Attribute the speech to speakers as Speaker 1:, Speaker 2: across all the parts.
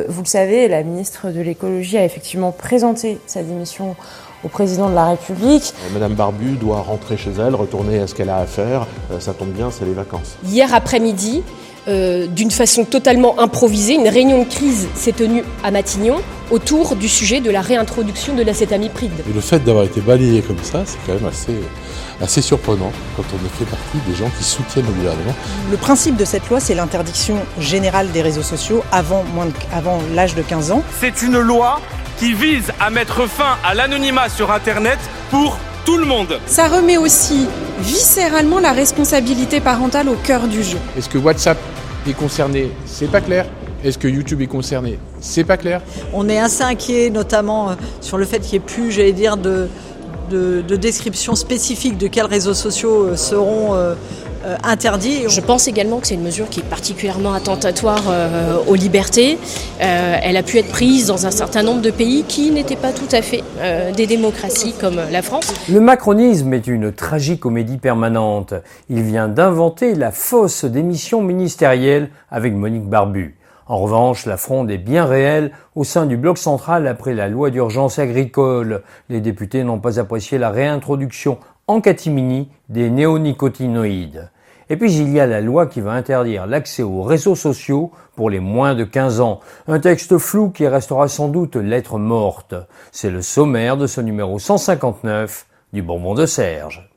Speaker 1: Vous le savez, la ministre de l'écologie a effectivement présenté sa démission au président de la République.
Speaker 2: Madame Barbu doit rentrer chez elle, retourner à ce qu'elle a à faire. Ça tombe bien, c'est les vacances.
Speaker 3: Hier après-midi, d'une façon totalement improvisée, une réunion de crise s'est tenue à Matignon autour du sujet de la réintroduction de l'acétamipride.
Speaker 4: Et le fait d'avoir été balayé comme ça, c'est quand même assez surprenant quand on fait partie des gens qui soutiennent le gouvernement.
Speaker 5: Le principe de cette loi, c'est l'interdiction générale des réseaux sociaux avant l'âge de 15 ans.
Speaker 6: C'est une loi qui vise à mettre fin à l'anonymat sur Internet pour tout le monde.
Speaker 7: Ça remet aussi viscéralement la responsabilité parentale au cœur du jeu.
Speaker 8: Est-ce que WhatsApp est concerné ? C'est pas clair. Est-ce que YouTube est concerné ? C'est pas clair.
Speaker 9: On est assez inquiet, notamment sur le fait qu'il n'y ait plus, de description spécifique de quels réseaux sociaux seront interdits.
Speaker 3: Je pense également que c'est une mesure qui est particulièrement attentatoire aux libertés. Elle a pu être prise dans un certain nombre de pays qui n'étaient pas tout à fait des démocraties comme la France.
Speaker 10: Le macronisme est une tragicomédie permanente. Il vient d'inventer la fausse démission ministérielle avec Monique Barbu. En revanche, la fronde est bien réelle au sein du bloc central après la loi d'urgence agricole. Les députés n'ont pas apprécié la réintroduction en catimini des néonicotinoïdes. Et puis il y a la loi qui va interdire l'accès aux réseaux sociaux pour les moins de 15 ans. Un texte flou qui restera sans doute lettre morte. C'est le sommaire de ce numéro 159 du Bonbon de Serge.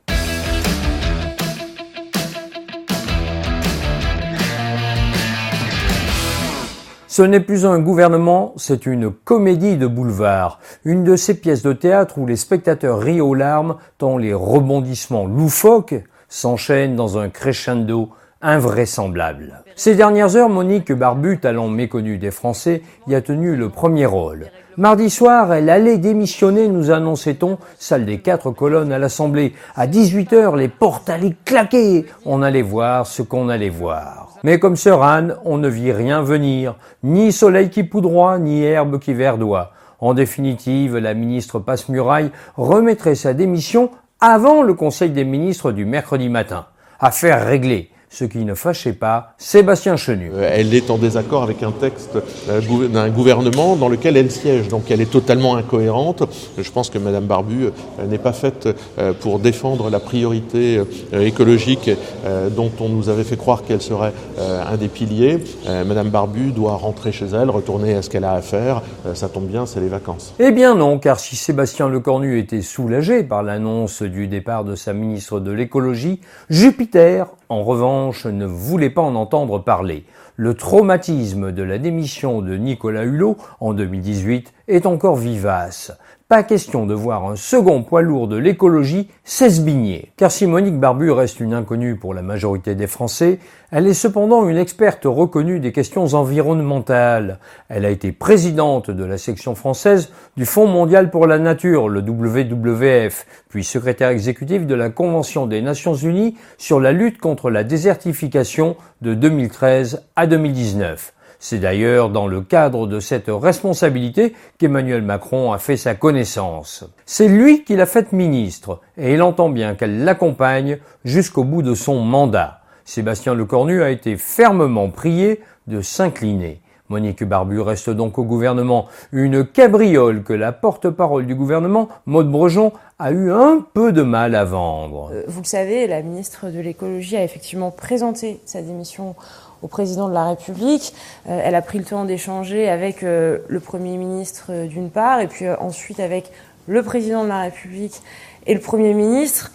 Speaker 10: Ce n'est plus un gouvernement, c'est une comédie de boulevard. Une de ces pièces de théâtre où les spectateurs rient aux larmes tant les rebondissements loufoques s'enchaînent dans un crescendo invraisemblable. Ces dernières heures, Monique Barbu, talent méconnu des Français, y a tenu le premier rôle. Mardi soir, elle allait démissionner, nous annonçait-on, salle des 4 colonnes à l'Assemblée. À 18h, les portes allaient claquer. On allait voir ce qu'on allait voir. Mais comme sœur Anne, on ne vit rien venir. Ni soleil qui poudroie, ni herbe qui verdoie. En définitive, la ministre Passe-Muraille remettrait sa démission avant le Conseil des ministres du mercredi matin. Affaire réglée. Ce qui ne fâchait pas Sébastien Chenu.
Speaker 2: Elle est en désaccord avec un texte d'un gouvernement dans lequel elle siège, donc elle est totalement incohérente. Je pense que Madame Barbu n'est pas faite pour défendre la priorité écologique dont on nous avait fait croire qu'elle serait un des piliers. Madame Barbu doit rentrer chez elle, retourner à ce qu'elle a à faire. Ça tombe bien, c'est les vacances.
Speaker 10: Eh bien non, car si Sébastien Lecornu était soulagé par l'annonce du départ de sa ministre de l'écologie, Jupiter, en revanche, ne voulait pas en entendre parler. Le traumatisme de la démission de Nicolas Hulot en 2018 est encore vivace. Pas question de voir un second poids lourd de l'écologie s'esbigner. Car si Monique Barbu reste une inconnue pour la majorité des Français, elle est cependant une experte reconnue des questions environnementales. Elle a été présidente de la section française du Fonds mondial pour la nature, le WWF, puis secrétaire exécutive de la Convention des Nations Unies sur la lutte contre la désertification de 2013 à 2019. C'est d'ailleurs dans le cadre de cette responsabilité qu'Emmanuel Macron a fait sa connaissance. C'est lui qui l'a faite ministre et il entend bien qu'elle l'accompagne jusqu'au bout de son mandat. Sébastien Lecornu a été fermement prié de s'incliner. Monique Barbu reste donc au gouvernement, une cabriole que la porte-parole du gouvernement, Maude Brejon, a eu un peu de mal à vendre.
Speaker 1: Vous le savez, la ministre de l'écologie a effectivement présenté sa démission au président de la République. Elle a pris le temps d'échanger avec le Premier ministre d'une part, et puis ensuite avec le président de la République et le Premier ministre.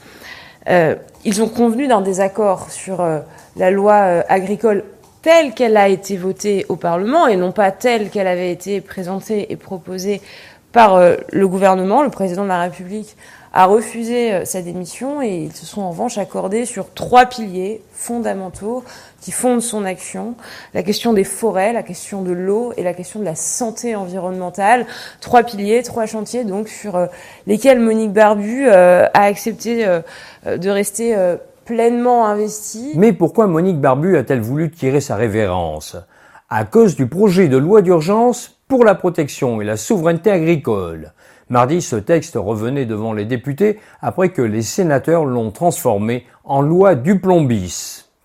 Speaker 1: Ils ont convenu d'un désaccord sur la loi agricole telle qu'elle a été votée au Parlement et non pas telle qu'elle avait été présentée et proposée par le gouvernement. Le président de la République a refusé sa démission et ils se sont en revanche accordés sur 3 piliers fondamentaux qui fondent son action. La question des forêts, la question de l'eau et la question de la santé environnementale. 3 piliers, 3 chantiers donc sur lesquels Monique Barbu a accepté de rester pleinement investie.
Speaker 10: Mais pourquoi Monique Barbu a-t-elle voulu tirer sa révérence ? À cause du projet de loi d'urgence pour la protection et la souveraineté agricole. Mardi, ce texte revenait devant les députés après que les sénateurs l'ont transformé en loi Duplomb bis.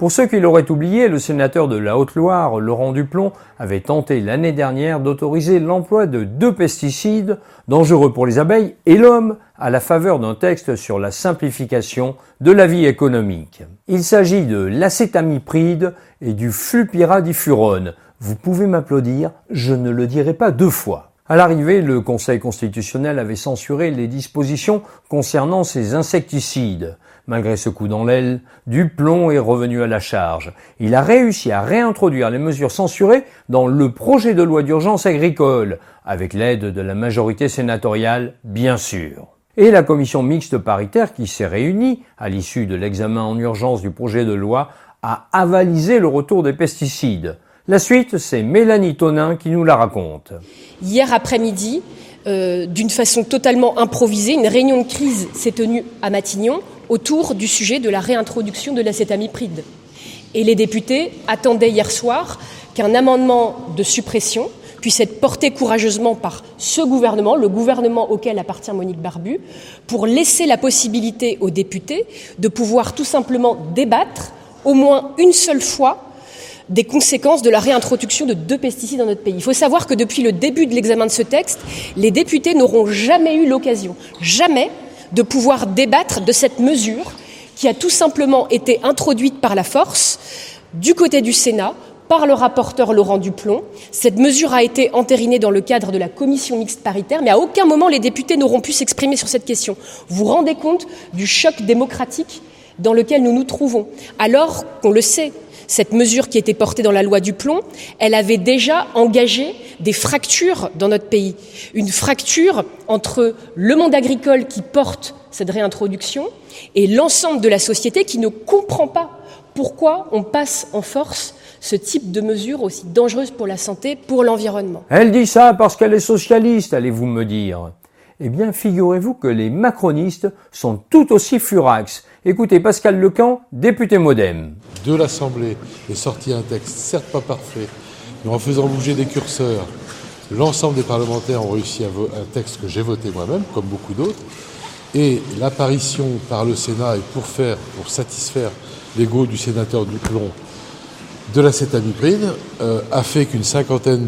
Speaker 10: Pour ceux qui l'auraient oublié, le sénateur de la Haute-Loire, Laurent Duplon, avait tenté l'année dernière d'autoriser l'emploi de 2 pesticides dangereux pour les abeilles et l'homme à la faveur d'un texte sur la simplification de la vie économique. Il s'agit de l'acétamipride et du flupyradifurone. Vous pouvez m'applaudir, je ne le dirai pas 2 fois. À l'arrivée, le Conseil constitutionnel avait censuré les dispositions concernant ces insecticides. Malgré ce coup dans l'aile, Duplon est revenu à la charge. Il a réussi à réintroduire les mesures censurées dans le projet de loi d'urgence agricole, avec l'aide de la majorité sénatoriale, bien sûr. Et la commission mixte paritaire qui s'est réunie à l'issue de l'examen en urgence du projet de loi a avalisé le retour des pesticides. La suite, c'est Mélanie Tonin qui nous la raconte.
Speaker 3: Hier après-midi, d'une façon totalement improvisée, une réunion de crise s'est tenue à Matignon autour du sujet de la réintroduction de l'acétamipride. Et les députés attendaient hier soir qu'un amendement de suppression puisse être porté courageusement par ce gouvernement, le gouvernement auquel appartient Monique Barbu, pour laisser la possibilité aux députés de pouvoir tout simplement débattre au moins une seule fois des conséquences de la réintroduction de 2 pesticides dans notre pays. Il faut savoir que depuis le début de l'examen de ce texte, les députés n'auront jamais eu l'occasion, jamais, de pouvoir débattre de cette mesure qui a tout simplement été introduite par la force du côté du Sénat, par le rapporteur Laurent Duplon. Cette mesure a été entérinée dans le cadre de la commission mixte paritaire, mais à aucun moment les députés n'auront pu s'exprimer sur cette question. Vous vous rendez compte du choc démocratique dans lequel nous nous trouvons, alors qu'on le sait, cette mesure qui était portée dans la loi Duplon, elle avait déjà engagé des fractures dans notre pays. Une fracture entre le monde agricole qui porte cette réintroduction et l'ensemble de la société qui ne comprend pas pourquoi on passe en force ce type de mesure aussi dangereuse pour la santé, pour l'environnement.
Speaker 10: Elle dit ça parce qu'elle est socialiste, allez-vous me dire. Eh bien, figurez-vous que les macronistes sont tout aussi furax. Écoutez Pascal Lecamp, député MoDem.
Speaker 4: De l'Assemblée est sorti un texte, certes pas parfait, mais en faisant bouger des curseurs, l'ensemble des parlementaires ont réussi un texte que j'ai voté moi-même, comme beaucoup d'autres, et l'apparition par le Sénat et pour satisfaire l'ego du sénateur Duplon de l'acétamipride a fait qu'une cinquantaine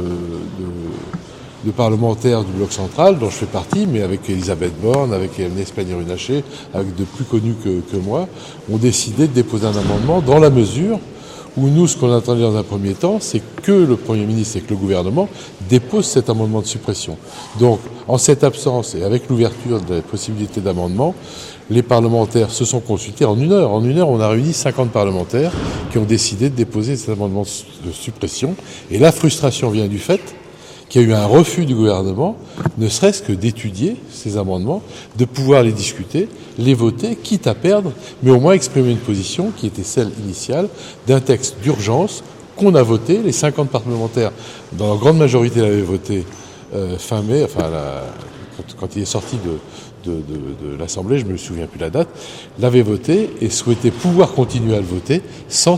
Speaker 4: de parlementaires du bloc central, dont je fais partie, mais avec Elisabeth Borne, avec Agnès Pannier-Runacher, avec de plus connus que moi, ont décidé de déposer un amendement dans la mesure où nous, ce qu'on attendait dans un premier temps, c'est que le Premier ministre et que le gouvernement déposent cet amendement de suppression. Donc, en cette absence et avec l'ouverture de la possibilité d'amendement, les parlementaires se sont consultés en 1 heure. En 1 heure, on a réuni 50 parlementaires qui ont décidé de déposer cet amendement de suppression. Et la frustration vient du fait qu'il y a eu un refus du gouvernement, ne serait-ce que d'étudier ces amendements, de pouvoir les discuter, les voter, quitte à perdre, mais au moins exprimer une position qui était celle initiale d'un texte d'urgence qu'on a voté. Les 50 parlementaires, dans leur grande majorité, l'avaient voté fin mai, enfin quand il est sorti de l'Assemblée, je ne me souviens plus la date, l'avaient voté et souhaitaient pouvoir continuer à le voter sans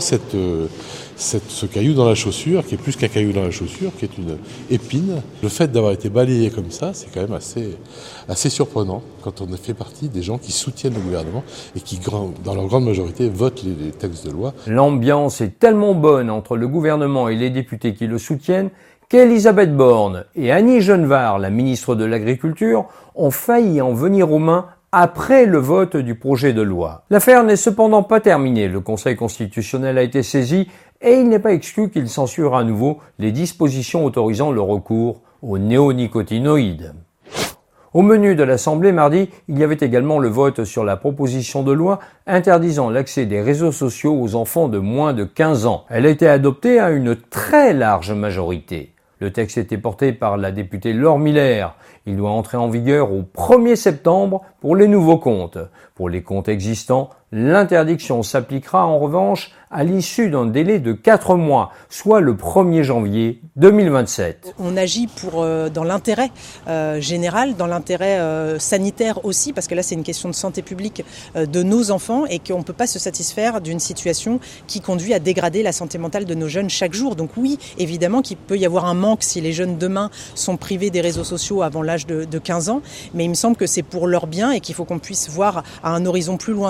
Speaker 4: ce caillou dans la chaussure, qui est plus qu'un caillou dans la chaussure, qui est une épine. Le fait d'avoir été balayé comme ça, c'est quand même assez surprenant quand on fait partie des gens qui soutiennent le gouvernement et qui, dans leur grande majorité, votent les textes de loi.
Speaker 10: L'ambiance est tellement bonne entre le gouvernement et les députés qui le soutiennent qu'Elisabeth Borne et Annie Genevard, la ministre de l'Agriculture, ont failli en venir aux mains après le vote du projet de loi. L'affaire n'est cependant pas terminée. Le Conseil constitutionnel a été saisi et il n'est pas exclu qu'il censure à nouveau les dispositions autorisant le recours aux néonicotinoïdes. Au menu de l'Assemblée mardi, il y avait également le vote sur la proposition de loi interdisant l'accès des réseaux sociaux aux enfants de moins de 15 ans. Elle a été adoptée à une très large majorité. Le texte était porté par la députée Laure Miller. Il doit entrer en vigueur au 1er septembre pour les nouveaux comptes. Pour les comptes existants, l'interdiction s'appliquera en revanche à l'issue d'un délai de 4 mois, soit le 1er janvier 2027.
Speaker 5: On agit dans l'intérêt général, dans l'intérêt sanitaire aussi, parce que là c'est une question de santé publique de nos enfants et qu'on ne peut pas se satisfaire d'une situation qui conduit à dégrader la santé mentale de nos jeunes chaque jour. Donc oui, évidemment qu'il peut y avoir un manque si les jeunes demain sont privés des réseaux sociaux avant l'âge de 15 ans, mais il me semble que c'est pour leur bien et qu'il faut qu'on puisse voir à un horizon plus lointain ce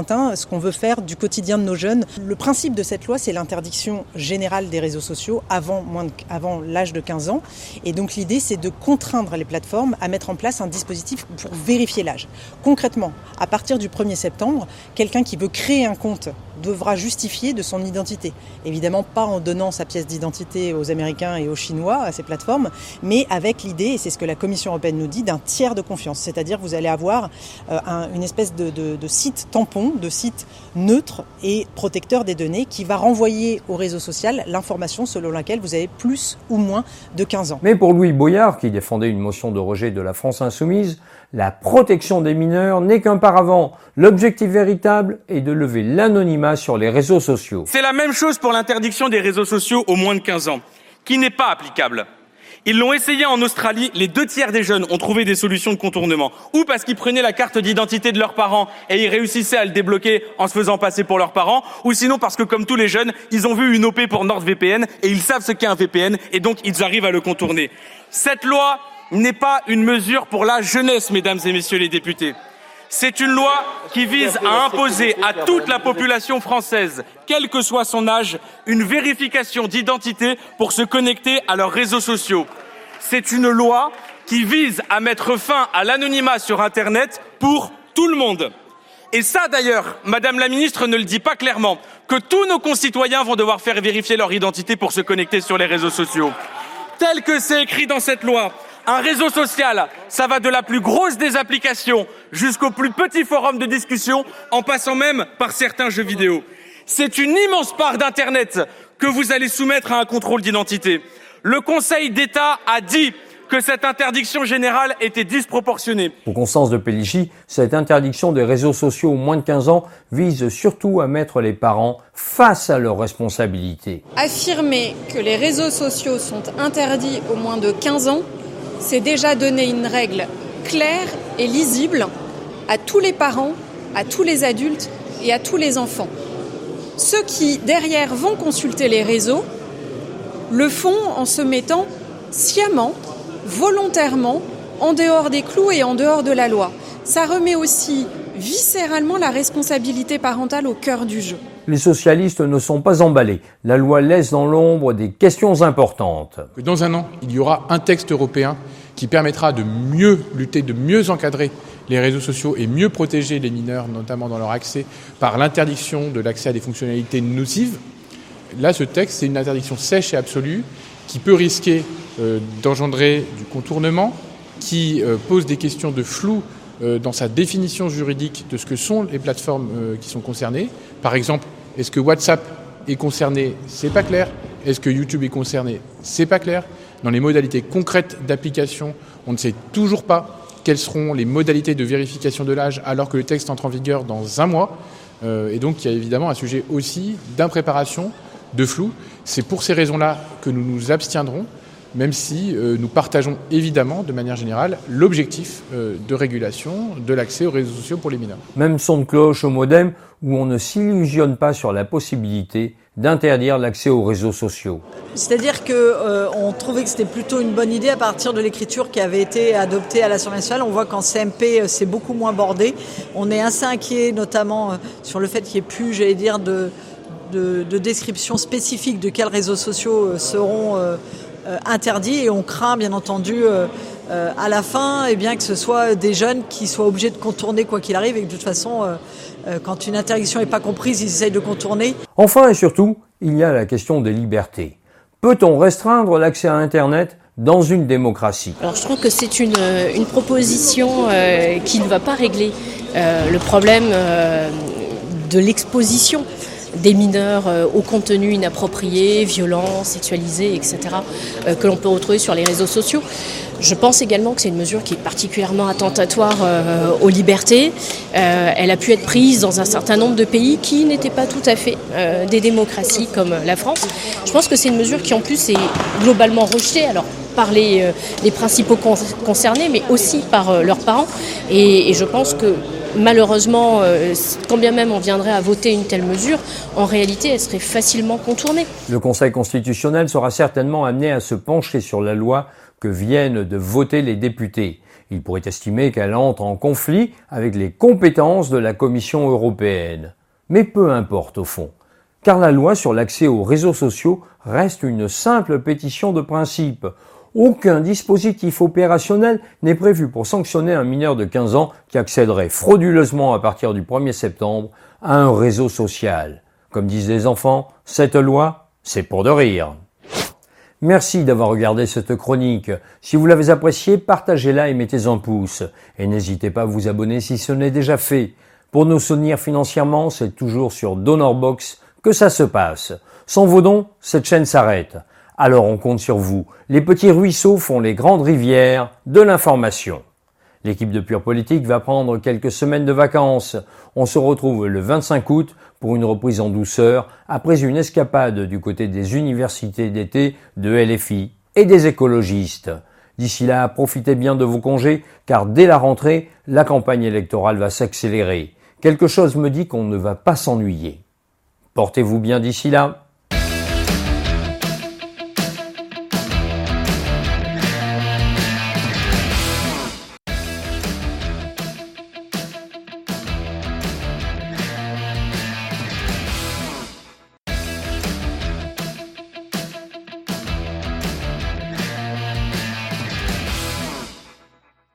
Speaker 5: qu'on veut faire du quotidien de nos jeunes. Le principe de cette loi, c'est l'interdiction générale des réseaux sociaux avant l'âge de 15 ans. Et donc l'idée, c'est de contraindre les plateformes à mettre en place un dispositif pour vérifier l'âge. Concrètement, à partir du 1er septembre, quelqu'un qui veut créer un compte devra justifier de son identité. Évidemment pas en donnant sa pièce d'identité aux Américains et aux Chinois, à ces plateformes, mais avec l'idée, et c'est ce que la Commission européenne nous dit, d'un tiers de confiance. C'est-à-dire vous allez avoir une espèce de site tampon, de site neutre et protecteur des données qui va renvoyer au réseau social l'information selon laquelle vous avez plus ou moins de 15 ans.
Speaker 10: Mais pour Louis Boyard, qui défendait une motion de rejet de la France Insoumise, la protection des mineurs n'est qu'un paravent. L'objectif véritable est de lever l'anonymat sur les réseaux sociaux.
Speaker 6: C'est la même chose pour l'interdiction des réseaux sociaux aux moins de 15 ans, qui n'est pas applicable. Ils l'ont essayé en Australie, les 2/3 des jeunes ont trouvé des solutions de contournement. Ou parce qu'ils prenaient la carte d'identité de leurs parents et ils réussissaient à le débloquer en se faisant passer pour leurs parents, ou sinon parce que comme tous les jeunes, ils ont vu une OP pour NordVPN et ils savent ce qu'est un VPN et donc ils arrivent à le contourner. Cette loi n'est pas une mesure pour la jeunesse, mesdames et messieurs les députés. C'est une loi qui vise à imposer à toute la population française, quel que soit son âge, une vérification d'identité pour se connecter à leurs réseaux sociaux. C'est une loi qui vise à mettre fin à l'anonymat sur Internet pour tout le monde. Et ça d'ailleurs, Madame la Ministre ne le dit pas clairement, que tous nos concitoyens vont devoir faire vérifier leur identité pour se connecter sur les réseaux sociaux. Tel que c'est écrit dans cette loi, un réseau social, ça va de la plus grosse des applications jusqu'au plus petit forum de discussion, en passant même par certains jeux vidéo. C'est une immense part d'Internet que vous allez soumettre à un contrôle d'identité. Le Conseil d'État a dit que cette interdiction générale était disproportionnée.
Speaker 10: Pour Constance de Pellichy, cette interdiction des réseaux sociaux aux moins de 15 ans vise surtout à mettre les parents face à leurs responsabilités.
Speaker 7: Affirmer que les réseaux sociaux sont interdits aux moins de 15 ans, c'est déjà donner une règle claire et lisible à tous les parents, à tous les adultes et à tous les enfants. Ceux qui, derrière, vont consulter les réseaux, le font en se mettant sciemment, volontairement, en dehors des clous et en dehors de la loi. Ça remet aussi viscéralement la responsabilité parentale au cœur du jeu.
Speaker 10: Les socialistes ne sont pas emballés. La loi laisse dans l'ombre des questions importantes.
Speaker 8: Dans un an, il y aura un texte européen qui permettra de mieux lutter, de mieux encadrer les réseaux sociaux et mieux protéger les mineurs, notamment dans leur accès, par l'interdiction de l'accès à des fonctionnalités nocives. Là, ce texte, c'est une interdiction sèche et absolue qui peut risquer d'engendrer du contournement, qui pose des questions de flou dans sa définition juridique de ce que sont les plateformes qui sont concernées. Par exemple, est-ce que WhatsApp est concerné? C'est pas clair. Est-ce que YouTube est concerné? C'est pas clair. Dans les modalités concrètes d'application, on ne sait toujours pas quelles seront les modalités de vérification de l'âge alors que le texte entre en vigueur dans un mois. Et donc, il y a évidemment un sujet aussi d'impréparation, de flou. C'est pour ces raisons-là que nous nous abstiendrons, même si nous partageons évidemment, de manière générale, l'objectif de régulation de l'accès aux réseaux sociaux pour les mineurs.
Speaker 10: Même son de cloche au modem où on ne s'illusionne pas sur la possibilité d'interdire l'accès aux réseaux sociaux.
Speaker 9: C'est-à-dire qu'on trouvait que c'était plutôt une bonne idée à partir de l'écriture qui avait été adoptée à l'Assemblée nationale. On voit qu'en CMP, c'est beaucoup moins bordé. On est assez inquiet, notamment sur le fait qu'il n'y ait plus, j'allais dire, de description spécifique de quels réseaux sociaux seront interdits. Et on craint, bien entendu, à la fin, que ce soit des jeunes qui soient obligés de contourner quoi qu'il arrive et que de toute façon, quand une interdiction n'est pas comprise, ils essayent de contourner.
Speaker 10: Enfin et surtout, il y a la question des libertés. Peut-on restreindre l'accès à Internet dans une démocratie?
Speaker 3: Alors je trouve que c'est une proposition qui ne va pas régler le problème de l'exposition des mineurs au contenu inapproprié, violent, sexualisé, etc., que l'on peut retrouver sur les réseaux sociaux. Je pense également que c'est une mesure qui est particulièrement attentatoire aux libertés. Elle a pu être prise dans un certain nombre de pays qui n'étaient pas tout à fait des démocraties comme la France. Je pense que c'est une mesure qui en plus est globalement rejetée, alors par les principaux concernés, mais aussi par leurs parents. Et je pense que malheureusement, quand bien même on viendrait à voter une telle mesure, en réalité, elle serait facilement contournée.
Speaker 10: Le Conseil constitutionnel sera certainement amené à se pencher sur la loi que viennent de voter les députés. Il pourrait estimer qu'elle entre en conflit avec les compétences de la Commission européenne. Mais peu importe au fond, car la loi sur l'accès aux réseaux sociaux reste une simple pétition de principe. Aucun dispositif opérationnel n'est prévu pour sanctionner un mineur de 15 ans qui accéderait frauduleusement à partir du 1er septembre à un réseau social. Comme disent les enfants, cette loi, c'est pour de rire. Merci d'avoir regardé cette chronique. Si vous l'avez appréciée, partagez-la et mettez un pouce. Et n'hésitez pas à vous abonner si ce n'est déjà fait. Pour nous soutenir financièrement, c'est toujours sur DonorBox que ça se passe. Sans vos dons, cette chaîne s'arrête. Alors on compte sur vous. Les petits ruisseaux font les grandes rivières de l'information. L'équipe de Pure Politique va prendre quelques semaines de vacances. On se retrouve le 25 août pour une reprise en douceur après une escapade du côté des universités d'été de LFI et des écologistes. D'ici là, profitez bien de vos congés car dès la rentrée, la campagne électorale va s'accélérer. Quelque chose me dit qu'on ne va pas s'ennuyer. Portez-vous bien d'ici là.